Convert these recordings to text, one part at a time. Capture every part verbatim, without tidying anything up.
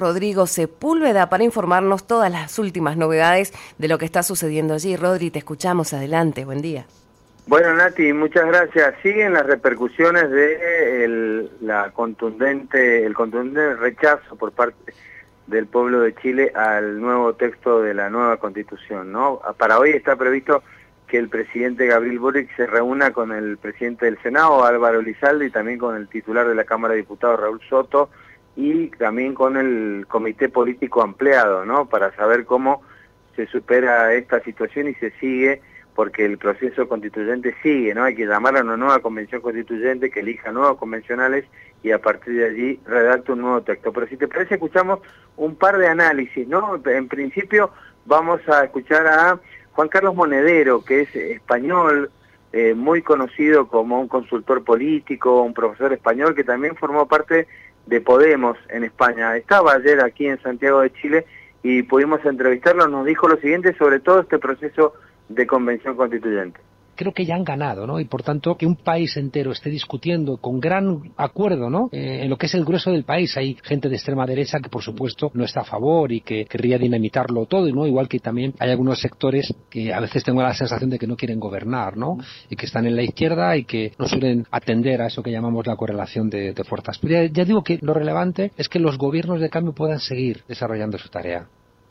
Rodrigo Sepúlveda para informarnos todas las últimas novedades de lo que está sucediendo allí. Rodri, te escuchamos, adelante, buen día. Bueno, Nati, muchas gracias. Siguen las repercusiones de el, la contundente, el contundente rechazo por parte del pueblo de Chile al nuevo texto de la nueva Constitución, ¿no? Para hoy está previsto que el presidente Gabriel Boric se reúna con el presidente del Senado, Álvaro Elizalde, y también con el titular de la Cámara de Diputados, Raúl Soto, y también con el comité político ampliado, ¿no? Para saber cómo se supera esta situación y se sigue, porque el proceso constituyente sigue, ¿no? Hay que llamar a una nueva convención constituyente que elija nuevos convencionales y a partir de allí redacta un nuevo texto. Pero si te parece, escuchamos un par de análisis, ¿no? En principio vamos a escuchar a Juan Carlos Monedero, que es español, eh, muy conocido como un consultor político, un profesor español que también formó parte de Podemos en España. Estaba ayer aquí en Santiago de Chile y pudimos entrevistarlo. Nos dijo lo siguiente sobre todo este proceso de convención constituyente. Creo que ya han ganado, ¿no? Y por tanto, que un país entero esté discutiendo con gran acuerdo, ¿no? Eh, en lo que es el grueso del país. Hay gente de extrema derecha que, por supuesto, no está a favor y que querría dinamitarlo todo, ¿no? Igual que también hay algunos sectores que a veces tengo la sensación de que no quieren gobernar, ¿no? Y que están en la izquierda y que no suelen atender a eso que llamamos la correlación de, de fuerzas. Pero ya, ya digo que lo relevante es que los gobiernos de cambio puedan seguir desarrollando su tarea.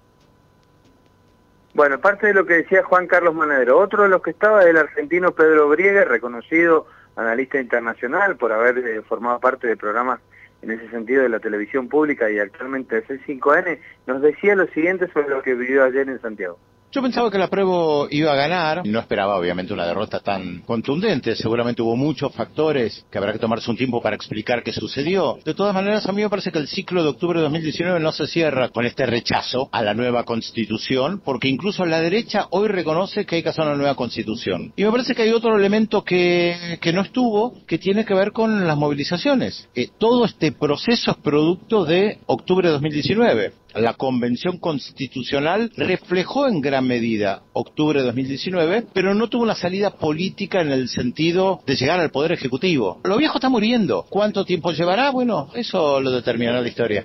Bueno, parte de lo que decía Juan Carlos Monedero. Otro de los que estaba es el argentino Pedro Brieger, reconocido analista internacional por haber eh, formado parte de programas en ese sentido de la televisión pública y actualmente de C cinco N, nos decía lo siguiente sobre lo que vivió ayer en Santiago. Yo pensaba que la prueba iba a ganar, no esperaba obviamente una derrota tan contundente, seguramente hubo muchos factores que habrá que tomarse un tiempo para explicar qué sucedió. De todas maneras, a mí me parece que el ciclo de octubre de dos mil diecinueve no se cierra con este rechazo a la nueva Constitución, porque incluso la derecha hoy reconoce que hay que hacer una nueva Constitución. Y me parece que hay otro elemento que, que no estuvo, que tiene que ver con las movilizaciones. Eh, todo este proceso es producto de octubre de dos mil diecinueve. La Convención Constitucional reflejó en gran medida octubre de dos mil diecinueve, pero no tuvo una salida política en el sentido de llegar al Poder Ejecutivo. Lo viejo está muriendo. ¿Cuánto tiempo llevará? Bueno, eso lo determinará la historia.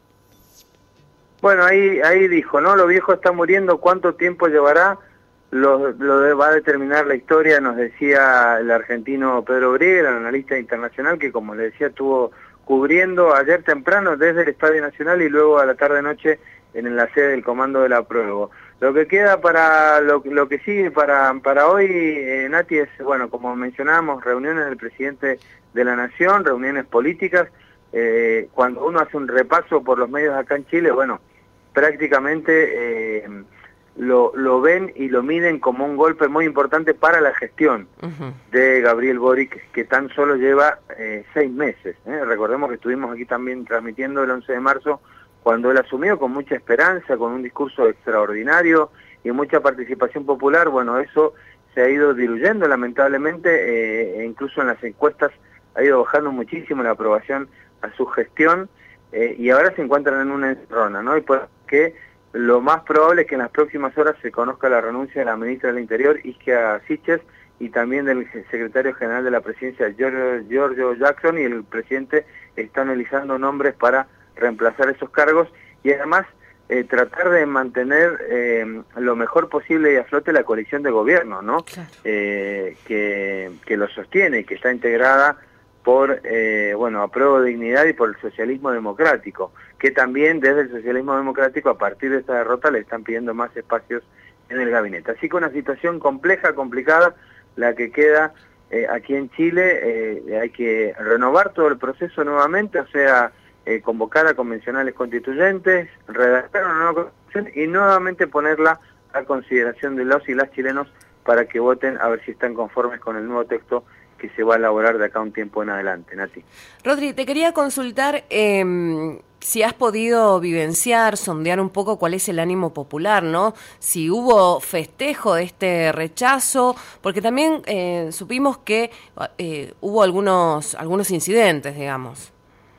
Bueno, ahí ahí dijo, ¿no? Lo viejo está muriendo. ¿Cuánto tiempo llevará? Lo, lo va a determinar la historia, nos decía el argentino Pedro Brieger, analista internacional, que como le decía, tuvo cubriendo ayer temprano desde el Estadio Nacional y luego a la tarde-noche en la sede del Comando de la Prueba. Lo que queda para, lo, lo que sigue para, para hoy, eh, Nati, es, bueno, como mencionábamos, reuniones del presidente de la Nación, reuniones políticas. Eh, cuando uno hace un repaso por los medios acá en Chile, bueno, prácticamente eh, lo, lo ven y lo miden como un golpe muy importante para la gestión uh-huh. de Gabriel Boric, que tan solo lleva eh, seis meses. ¿eh? Recordemos que estuvimos aquí también transmitiendo el once de marzo, cuando él asumió con mucha esperanza, con un discurso extraordinario y mucha participación popular. Bueno, eso se ha ido diluyendo lamentablemente, eh, e incluso en las encuestas ha ido bajando muchísimo la aprobación a su gestión, eh, y ahora se encuentran en una encerrona, ¿no? Y por que lo más probable es que en las próximas horas se conozca la renuncia de la ministra del Interior, Isquia Siches, y también del secretario general de la presidencia, Giorgio Jackson, y el presidente está analizando nombres para reemplazar esos cargos y además eh, tratar de mantener eh, lo mejor posible y a flote la coalición de gobierno, ¿no? Claro. Eh, que, que lo sostiene y que está integrada por, eh, bueno, Apruebo Dignidad y por el socialismo democrático, que también desde el socialismo democrático a partir de esta derrota le están pidiendo más espacios en el gabinete. Así que una situación compleja, complicada, la que queda eh, aquí en Chile. Eh, hay que renovar todo el proceso nuevamente, o sea, eh, convocar a convencionales constituyentes, redactar una nueva constitución y nuevamente ponerla a consideración de los y las chilenos para que voten a ver si están conformes con el nuevo texto que se va a elaborar de acá un tiempo en adelante, Nati. Rodri, te quería consultar eh, si has podido vivenciar, sondear un poco cuál es el ánimo popular, ¿no? Si hubo festejo de este rechazo, porque también eh, supimos que eh, hubo algunos algunos incidentes, digamos.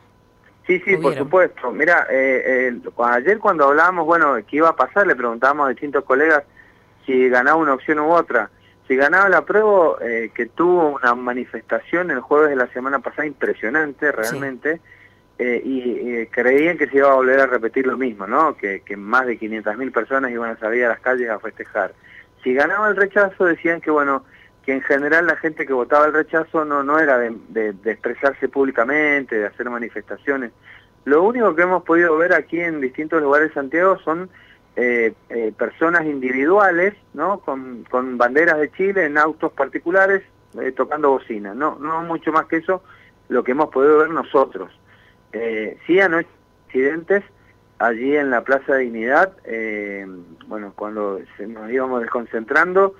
Sí, sí, por supuesto. Mira, eh, eh, ayer cuando hablábamos, bueno, qué iba a pasar, le preguntábamos a distintos colegas si ganaba una opción u otra. Si ganaba la prueba, eh, que tuvo una manifestación el jueves de la semana pasada impresionante, realmente, sí. eh, y eh, creían que se iba a volver a repetir lo mismo, ¿no? Que, que más de quinientas mil personas iban a salir a las calles a festejar. Si ganaba el rechazo, decían que, bueno, que en general la gente que votaba el rechazo no, no era de, de, de expresarse públicamente, de hacer manifestaciones. Lo único que hemos podido ver aquí en distintos lugares de Santiago son eh, eh, personas individuales, ¿no? Con, con banderas de Chile en autos particulares, eh, tocando bocina. No, no mucho más que eso lo que hemos podido ver nosotros. Eh, sí, anoche incidentes allí en la Plaza de Dignidad, eh, bueno, cuando se nos íbamos desconcentrando,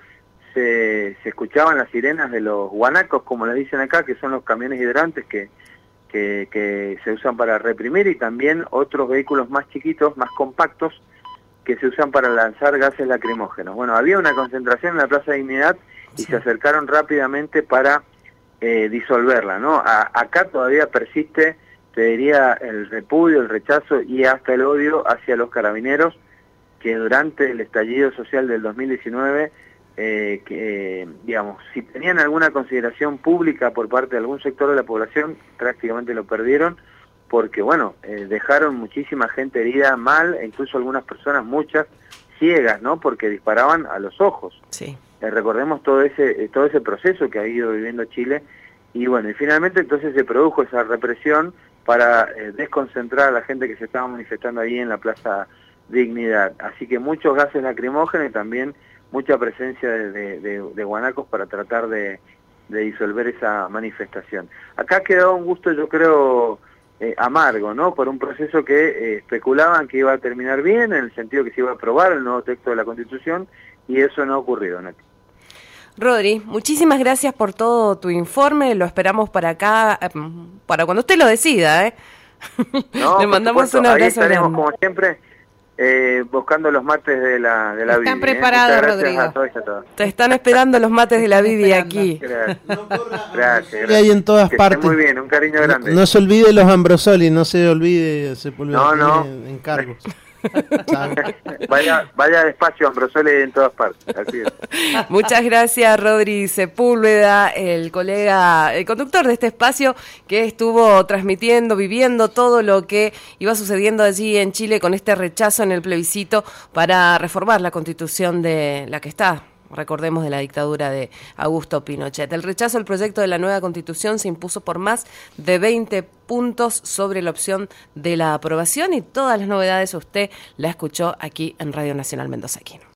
se, se escuchaban las sirenas de los guanacos, como les dicen acá, que son los camiones hidrantes que, que, que se usan para reprimir, y también otros vehículos más chiquitos, más compactos, que se usan para lanzar gases lacrimógenos. Bueno, había una concentración en la Plaza de Dignidad y sí, se acercaron rápidamente para eh, disolverla, ¿no? A, acá todavía persiste, te diría, el repudio, el rechazo y hasta el odio hacia los carabineros, que durante el estallido social del dos mil diecinueve, eh, que, eh, digamos, si tenían alguna consideración pública por parte de algún sector de la población, prácticamente lo perdieron, porque, bueno, eh, dejaron muchísima gente herida mal, e incluso algunas personas, muchas, ciegas, ¿no? Porque disparaban a los ojos. Sí. Eh, recordemos todo ese, eh, todo ese proceso que ha ido viviendo Chile, y bueno, y finalmente entonces se produjo esa represión para eh, desconcentrar a la gente que se estaba manifestando ahí en la Plaza Dignidad. Así que muchos gases lacrimógenos y también mucha presencia de, de, de, de guanacos para tratar de, de disolver esa manifestación. Acá quedó un gusto, yo creo, eh, amargo, ¿no? Por un proceso que eh, especulaban que iba a terminar bien, en el sentido que se iba a aprobar el nuevo texto de la Constitución, y eso no ha ocurrido, Nati. Rodri, muchísimas gracias por todo tu informe, lo esperamos para acá, para cuando usted lo decida, ¿eh? No, le mandamos un abrazo. Ahí estaremos, como siempre, eh, buscando los mates de la de la Bibi. Están preparados, ¿eh? Rodrigo. A todos y a todas. Te están esperando los mates de la Bibi aquí. Gracias. Gracias, gracias. Y hay en todas Que partes. esté muy bien, un cariño grande. No, no se olvide los Ambrosoli, no se olvide Sepúlveda. No, no. Encargos. vaya, vaya despacio, Ambrosoli, en todas partes. Así es. Muchas gracias, Rodri Sepúlveda, el colega, el conductor de este espacio que estuvo transmitiendo, viviendo todo lo que iba sucediendo allí en Chile con este rechazo en el plebiscito para reformar la Constitución de la que está, recordemos, de la dictadura de Augusto Pinochet. El rechazo al proyecto de la nueva Constitución se impuso por más de veinte puntos sobre la opción de la aprobación, y todas las novedades usted la escuchó aquí en Radio Nacional Mendocino.